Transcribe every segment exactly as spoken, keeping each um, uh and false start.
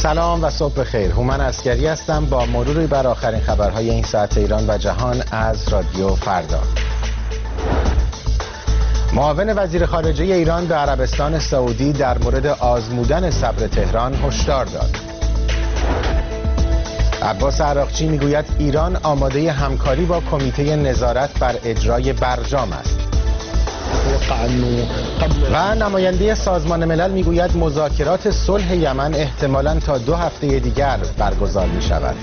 سلام و صبح بخیر. هومن عسگری هستم با مروری بر آخرین خبرهای این ساعت ایران و جهان از رادیو فردا. معاون وزیر خارجه ایران به عربستان سعودی در مورد آزمودن صبر تهران هشدار داد. عباس عراقچی میگوید ایران آماده همکاری با کمیته نظارت بر اجرای برجام است. و نماینده سازمان ملل میگوید مذاکرات صلح یمن احتمالاً تا دو هفته دیگر برگزار می شود.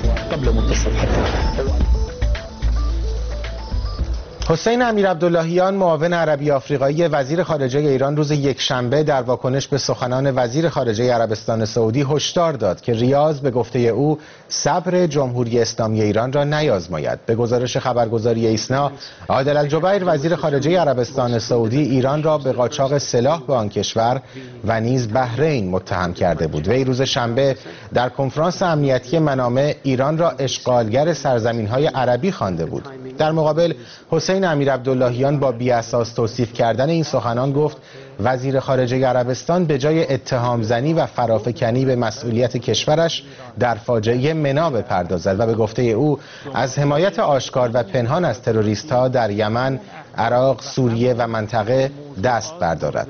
حسین امیرعبداللهیان معاون عربی آفریقایی وزیر خارجه ایران روز یکشنبه در واکنش به سخنان وزیر خارجه عربستان سعودی هشدار داد که ریاض به گفته او صبر جمهوری اسلامی ایران را نیازماید. به گزارش خبرگزاری ایسنا، عادل الجبیر وزیر خارجه عربستان سعودی ایران را به قاچاق سلاح به آن کشور و نیز بحرین متهم کرده بود. وی روز شنبه در کنفرانس امنیتی منامه ایران را اشغالگر سرزمین‌های عربی خوانده بود. در مقابل حسین امیرعبداللهیان با بی‌اساس توصیف کردن این سخنان گفت وزیر خارجه عربستان به جای اتهام زنی و فرافکنی به مسئولیت کشورش در فاجعه منا بپردازد و به گفته او از حمایت آشکار و پنهان از تروریست‌ها در یمن، عراق، سوریه و منطقه دست بردارد.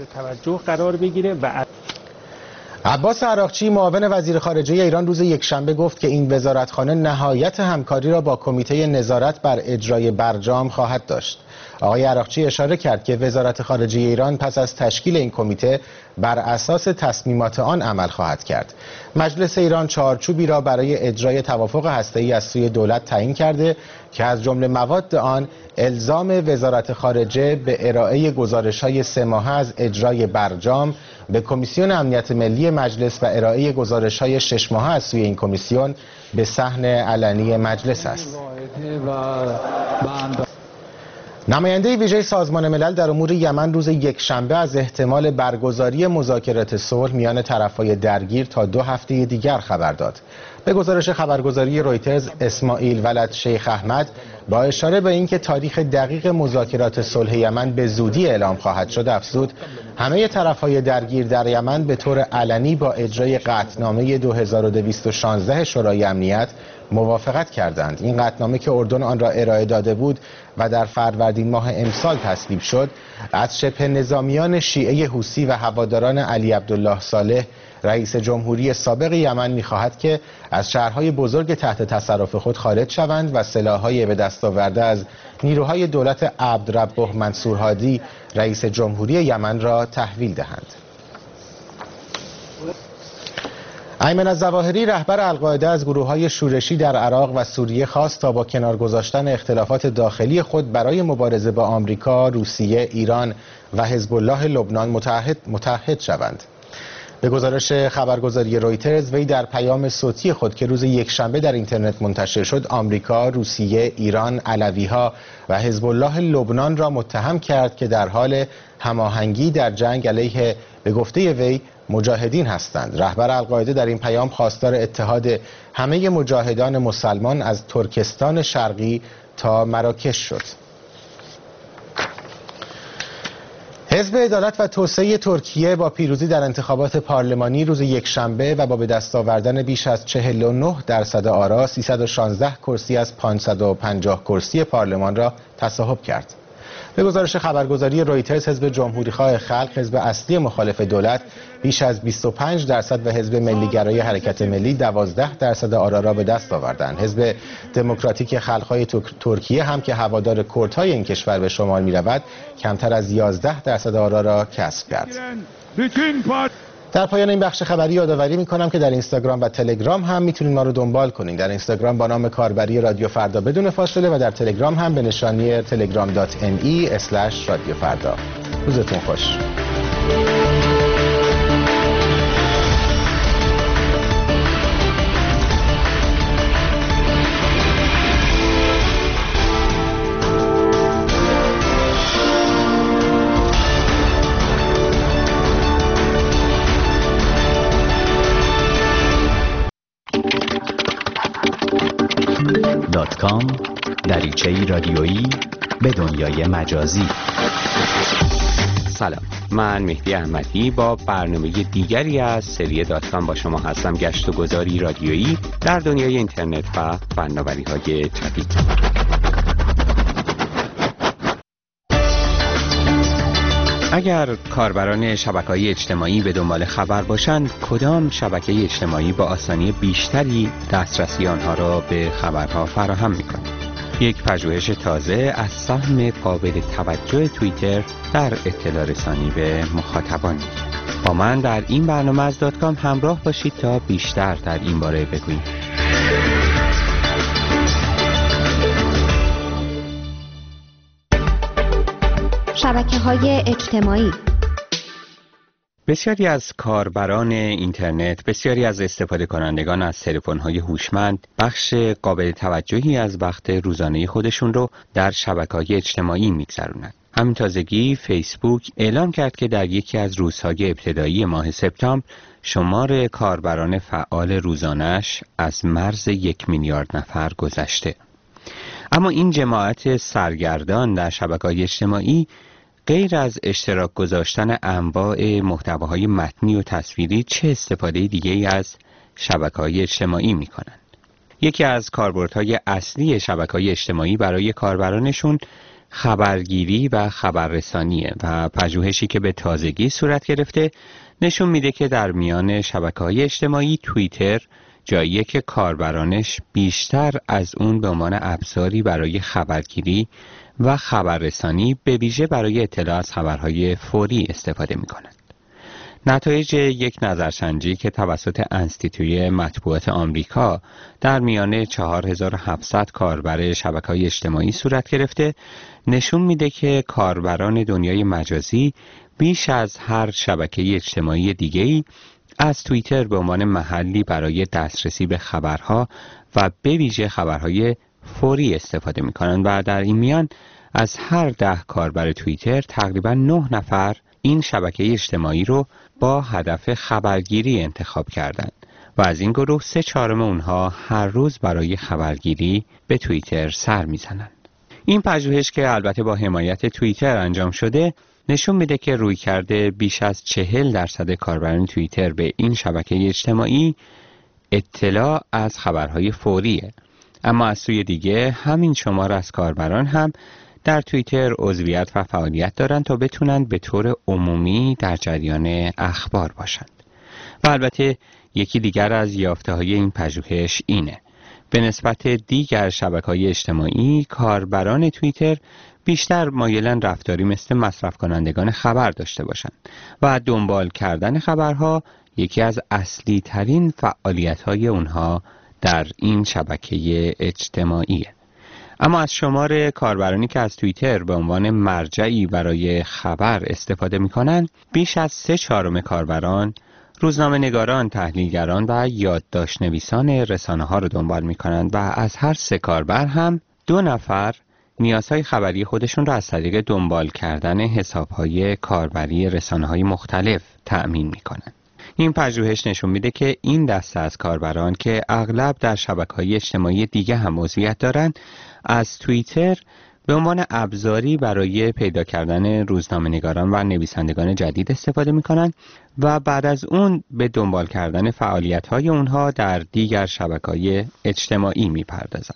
عباس عراقچی معاون وزیر خارجه ایران روز یکشنبه گفت که این وزارتخانه نهایت همکاری را با کمیته نظارت بر اجرای برجام خواهد داشت. آقای عراقچی اشاره کرد که وزارت خارجه ایران پس از تشکیل این کمیته بر اساس تصمیمات آن عمل خواهد کرد. مجلس ایران چارچوبی را برای اجرای توافق هسته‌ای از سوی دولت تعیین کرده که از جمله مواد آن الزام وزارت خارجه به ارائه گزارش‌های سه ماهه از اجرای برجام به کمیسیون امنیت ملی مجلس و ارائه گزارش‌های شش ماهه از سوی این کمیسیون به صحن علنی مجلس است. نماینده ویژه سازمان ملل در امور یمن روز یکشنبه از احتمال برگزاری مذاکرات صلح میان طرف‌های درگیر تا دو هفته دیگر خبر داد. به گزارش خبرگزاری رویترز، اسماعیل ولد شیخ احمد با اشاره به اینکه تاریخ دقیق مذاکرات صلح یمن به زودی اعلام خواهد شد افزود همه طرف‌های درگیر در یمن به طور علنی با اجرای قطعنامه دو هزار و دویست و شانزده شورای امنیت موافقت کردند. این قطعنامه که اردن آن را ارائه داده بود و در فروردین ماه امسال تصویب شد، از شبه نظامیان شیعه حوثی و هواداران علی عبدالله صالح رئیس جمهوری سابق یمن می‌خواهد که از شهرهای بزرگ تحت تصرف خود خارج شوند و سلاح‌های به دست آورده از نیروهای دولت عبدربه منصور هادی رئیس جمهوری یمن را تحویل دهند. ایمن الظواهری رهبر القاعده از گروه‌های شورشی در عراق و سوریه خواست تا با کنار گذاشتن اختلافات داخلی خود برای مبارزه با آمریکا، روسیه، ایران و حزب الله لبنان متحد متحد شوند. به گزارش خبرگزاری رویترز، وی در پیام صوتی خود که روز یکشنبه در اینترنت منتشر شد آمریکا، روسیه، ایران، علوی‌ها و حزب الله لبنان را متهم کرد که در حال هماهنگی در جنگ علیه به گفته وی مجاهدین هستند. رهبر القاعده در این پیام خواستار اتحاد همه مجاهدان مسلمان از ترکستان شرقی تا مراکش شد. حزب عدالت و توسعه ترکیه با پیروزی در انتخابات پارلمانی روز یکشنبه و با به دست آوردن بیش از چهل و نه درصد آرا سیصد و شانزده کرسی از پانصد و پنجاه کرسی پارلمان را تصاحب کرد. به گزارش خبرگزاری رویترز، حزب جمهوریخواه خلق، حزب اصلی مخالف دولت، بیش از بیست و پنج درصد و حزب ملیگرای حرکت ملی دوازده درصد آرا را به دست آوردند. حزب دموکراتیک خلق‌های ترکیه هم که هوادار کردهای این کشور به شمار می‌رود، کمتر از یازده درصد آرا را کسب کرد. در پایان این بخش خبری یادآوری می‌کنم که در اینستاگرام و تلگرام هم میتونید ما رو دنبال کنید. در اینستاگرام با نام کاربری رادیو فردا بدون فاصله و در تلگرام هم به نشانی تلگرام دات ام ای اسلش رادیو فردا. روزتون خوش. دات کام دریچه‌ای رادیویی به دنیای مجازی. سلام، من مهدی احمدی با برنامه دیگری از سری دات کام با شما هستم. گشت و گذاری رادیویی در دنیای اینترنت و فناوری‌های جدید. اگر کاربران شبکه‌های اجتماعی به دنبال خبر باشند، کدام شبکه اجتماعی با آسانی بیشتری دسترسی آنها را به خبرها فراهم می‌کند؟ یک پژوهش تازه از سهم قابل توجه توییتر در اطلاع رسانی به مخاطبان می‌گوید. با من در این برنامه از دات کام همراه باشید تا بیشتر در این باره بگوییم. شبکه‌های اجتماعی. بسیاری از کاربران اینترنت، بسیاری از استفاده کنندگان از تلفن‌های هوشمند بخش قابل توجهی از وقت روزانه خودشون رو در شبکه‌های اجتماعی می‌گذرونند. همین تازگی فیسبوک اعلام کرد که در یکی از روزهای ابتدایی ماه سپتامبر شمار کاربران فعال روزانه‌اش از مرز یک میلیارد نفر گذشته. اما این جماعت سرگردان در شبکه‌های اجتماعی غیر از اشتراک گذاشتن انواع محتواهای متنی و تصویری چه استفاده دیگه‌ای از شبکه‌های اجتماعی می‌کنند؟ یکی از کاربردهای اصلی شبکه‌های اجتماعی برای کاربرانشون خبرگیری و خبررسانیه و پژوهشی که به تازگی صورت گرفته نشون میده که در میان شبکه‌های اجتماعی توییتر جاییه که کاربرانش بیشتر از اون به عنوان ابزاری برای خبرگیری و خبررسانی به ویژه برای اطلاع از خبرهای فوری استفاده می‌کنند. نتایج یک نظرسنجی که توسط انستیتوی مطبوعات آمریکا در میان چهار هزار و هفتصد کاربر شبکه‌های اجتماعی صورت گرفته نشون میده که کاربران دنیای مجازی بیش از هر شبکه اجتماعی دیگه‌ای از توییتر به عنوان محلی برای دسترسی به خبرها و به ویژه خبرهای فوری استفاده می‌کنند و در این میان از هر ده کاربر توییتر تقریباً نه نفر این شبکه اجتماعی رو با هدف خبرگیری انتخاب کردند و از این گروه سه چهارم اونها هر روز برای خبرگیری به توییتر سر میزنند. این پژوهش که البته با حمایت توییتر انجام شده نشون میده که رویکرد بیش از چهل درصد کاربران توییتر به این شبکه اجتماعی اطلاع از خبرهای فوریه. اما از سوی دیگه همین شمار از کاربران هم در توییتر عضویت و فعالیت دارند تا بتونن به طور عمومی در جریان اخبار باشند. و البته یکی دیگر از یافته‌های این پژوهش اینه: به نسبت دیگر شبکه‌های اجتماعی کاربران توییتر بیشتر مایلن رفتاری مثل مصرف کنندگان خبر داشته باشند و دنبال کردن خبرها یکی از اصلی ترین فعالیت‌های اونها در این شبکه اجتماعیه. اما از شمار کاربرانی که از توییتر به عنوان مرجعی برای خبر استفاده می‌کنند، بیش از سه چهارم کاربران روزنامه نگاران، تحلیلگران و یادداشت نویسان رسانه‌ها رو دنبال می‌کنند و از هر سه کاربر هم دو نفر نیازهای خبری خودشون را از طریق دنبال کردن حساب‌های کاربری رسانه‌های مختلف تأمین می‌کنند. این پژوهش نشون میده که این دسته از کاربران که اغلب در شبکه‌های اجتماعی دیگه هم عضویت دارند، از توییتر به عنوان ابزاری برای پیدا کردن روزنامه‌نگاران و نویسندگان جدید استفاده می‌کنند و بعد از اون به دنبال کردن فعالیت‌های اونها در دیگر شبکه‌های اجتماعی می‌پردازند.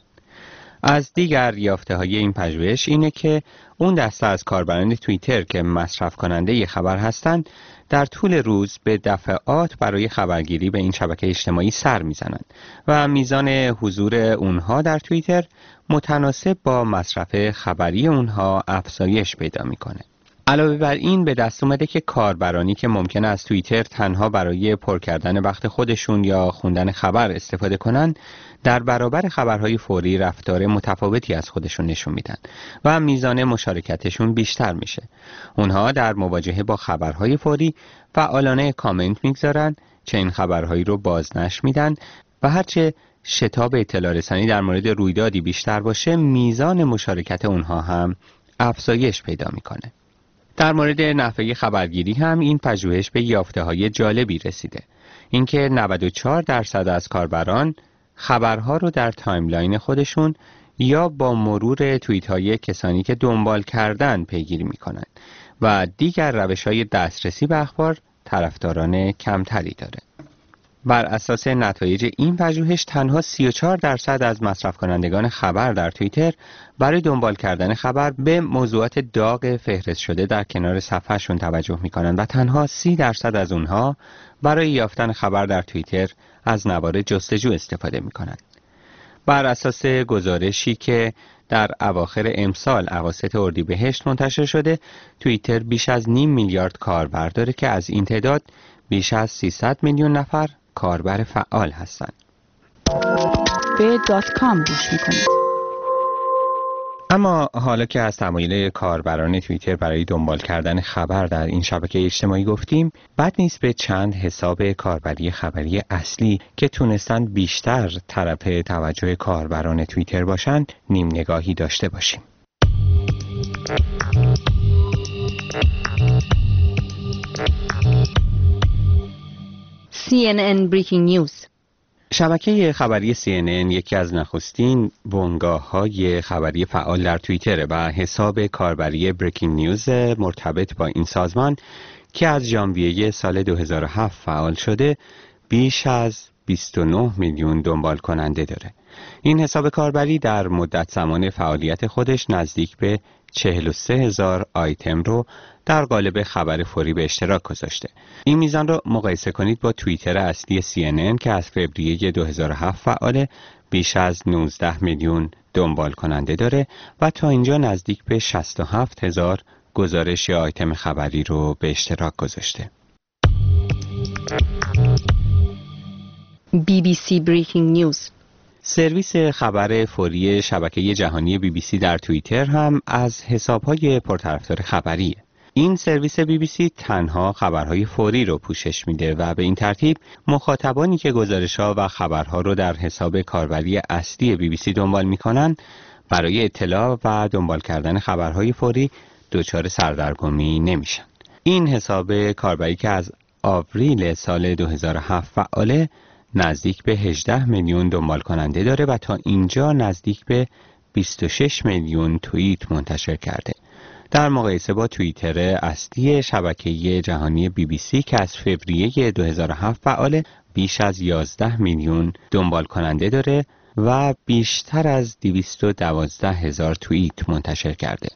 از دیگر یافته‌های این پژوهش اینه که اون دسته از کاربران توییتر که مصرف کننده خبر هستند در طول روز به دفعات برای خبرگیری به این شبکه اجتماعی سر میزنند و میزان حضور اونها در توییتر متناسب با مصرف خبری اونها افزایش پیدا میکنه. علاوه بر این به دست اومده که کاربرانی که ممکنه از توییتر تنها برای پر کردن وقت خودشون یا خوندن خبر استفاده کنن، در برابر خبرهای فوری رفتار متفاوتی از خودشون نشون میدن و میزان مشارکتشون بیشتر میشه. اونها در مواجهه با خبرهای فوری فعالانه کامنت میگذارن، چنین خبرهایی رو بازنشر میدن و هرچه شتاب اطلاع رسانی در مورد رویدادی بیشتر باشه، میزان مشارکت اونها هم افزایش پیدا میکنه. در مورد نحوه خبرگیری هم این پژوهش به یافته‌های جالبی رسیده. اینکه نود و چهار درصد از کاربران خبرها رو در تایملاین خودشون یا با مرور توییت‌های کسانی که دنبال کردن پیگیری می‌کنند و دیگر روش‌های دسترسی به اخبار طرفداران کمتری داره. بر اساس نتایج این پژوهش تنها سی و چهار درصد از مصرف کنندگان خبر در توییتر برای دنبال کردن خبر به موضوعات داغ فهرست شده در کنار صفحهشون توجه میکنن و تنها سی درصد از اونها برای یافتن خبر در توییتر از نوار جستجو استفاده میکنن. بر اساس گزارشی که در اواخر امسال اواسط اردیبهشت منتشر شده، توییتر بیش از نیم میلیارد کاربر داره که از این تعداد بیش از سیصد میلیون نفر کاربر فعال هستند. به دات کام گوش میکنید. اما حالا که از تمایل کاربران توییتر برای دنبال کردن خبر در این شبکه اجتماعی گفتیم، بد نیست به چند حساب کاربری خبری اصلی که تونستن بیشتر طرف توجه کاربران توییتر باشند نیم نگاهی داشته باشیم. سی ان ان Breaking News. شبکه خبری سی ان ان یکی از نخستین بنگاه‌های خبری فعال در توییتر و حساب کاربری بریکینگ نیوز مرتبط با این سازمان که از ژانویه سال دو هزار و هفت فعال شده بیش از بیست و نه میلیون دنبال کننده داره. این حساب کاربری در مدت زمان فعالیت خودش نزدیک به چهل و سه هزار آیتم رو در قالب خبر فوری به اشتراک گذاشته. این میزان رو مقایسه کنید با توییتر اصلی سی ان ان که از فوریه دو هزار و هفت فعاله، بیش از نوزده میلیون دنبال کننده داره و تا اینجا نزدیک به شصت و هفت هزار گزارش یا آیتم خبری رو به اشتراک گذاشته. بی بی سی Breaking News. سرویس خبر فوری شبکه جهانی بی بی سی در توییتر هم از حساب‌های پرطرفدار خبریه. این سرویس بی بی سی تنها خبرهای فوری رو پوشش میده و به این ترتیب مخاطبانی که گزارش‌ها و خبرها رو در حساب کاربری اصلی بی بی سی دنبال میکنن برای اطلاع و دنبال کردن خبرهای فوری دچار سردرگمی نمیشن. این حساب کاربری که از آوریل سال دو هزار و هفت فعاله نزدیک به هجده میلیون دنبال کننده داره و تا اینجا نزدیک به بیست و شش میلیون توییت منتشر کرده. در مقایسه با توییتر اصلی شبکه جهانی بی بی سی که از فوریه دو هزار و هفت فعال بیش از یازده میلیون دنبال کننده داره و بیشتر از دویست و دوازده هزار توییت منتشر کرده.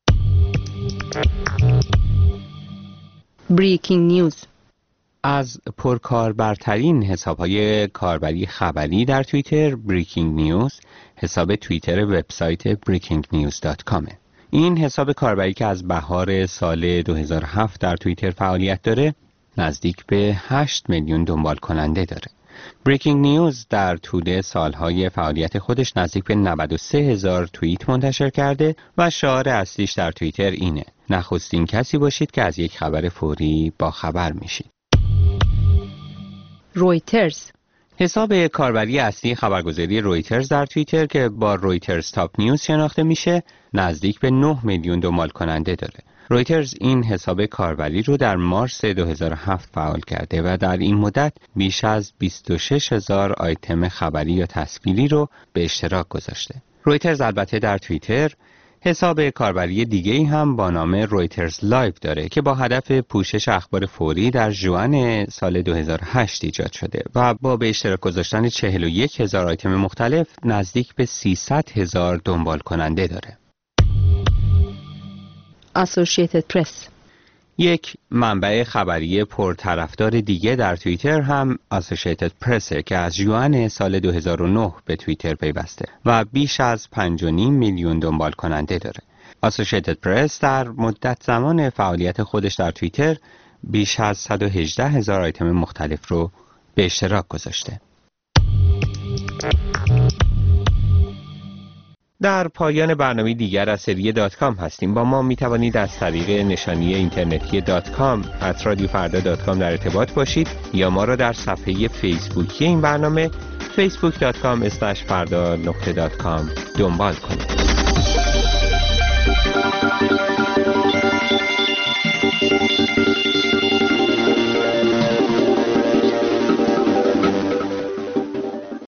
Breaking News. از پرکاربرترین حساب‌های کاربری خبری در توییتر، بریکینگ نیوز حساب توییتر وبسایت بریکینگ نیوز دات کام. این حساب کاربری که از بهار سال دو هزار و هفت در توییتر فعالیت داره، نزدیک به هشت میلیون دنبال کننده داره. بریکینگ نیوز در طول سالهای فعالیت خودش نزدیک به نود و سه هزار توییت منتشر کرده و شعار اصلیش در توییتر اینه: نخستین کسی باشید که از یک خبر فوری با خبر میشید. رویترز. حساب کاربری اصلی خبرگزاری رویترز در توییتر که با رویترز تاپ نیوز شناخته میشه، نزدیک به نه میلیون دنبال کننده داره. رویترز این حساب کاربری رو در مارس دو هزار و هفت فعال کرده و در این مدت بیش از بیست و شش هزار آیتم خبری یا تصویری رو به اشتراک گذاشته. رویترز البته در توییتر حساب کاربری دیگه‌ای هم با نام رویترز لایو داره که با هدف پوشش اخبار فوری در ژوئن سال دو هزار و هشت ایجاد شده و با به اشتراک گذاشتن چهل و یک هزار آیتم مختلف نزدیک به سیصد هزار دنبال کننده داره. Associated Press. یک منبع خبری پرطرفدار دیگه در توییتر هم Associated Press که از ژوئن سال دو هزار و نه به توییتر پیوسته و بیش از پنج و نیم میلیون دنبال کننده داره. Associated Press در مدت زمان فعالیت خودش در توییتر بیش از صد و هجده هزار آیتم مختلف رو به اشتراک گذاشته. در پایان برنامه دیگر از سری دات کام هستیم. با ما می توانید از طریق نشانی اینترنتی دات کام ات رادیو فردا دات کام در ارتباط باشید یا ما را در صفحه فیسبوکی این برنامه فیسبوک دات کام اسلش فردا نقطه دات کام دنبال کنید.